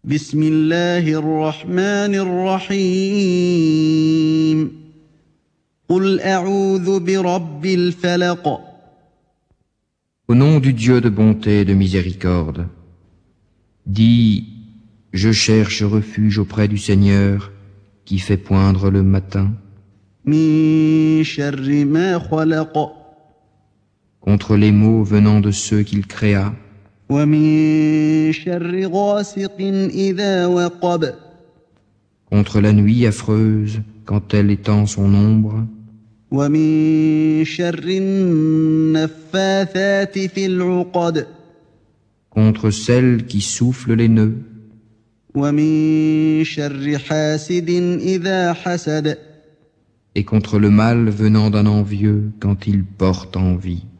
بسم الله الرحمن الرحيم قل أعوذ برب الفلق Au nom du Dieu de bonté et de miséricorde, dis, je cherche refuge auprès du Seigneur qui fait poindre le matin, من شر ما خلق contre les maux venant de ceux qu'il créa, ومن شر غاسق إذا وقب contre la nuit affreuse quand elle étend son ombre, ومن شر النفاثات في العقد contre celle qui souffle les nœuds, ومن شر حاسد إذا حسد et contre le mal venant d'un envieux quand il porte envie.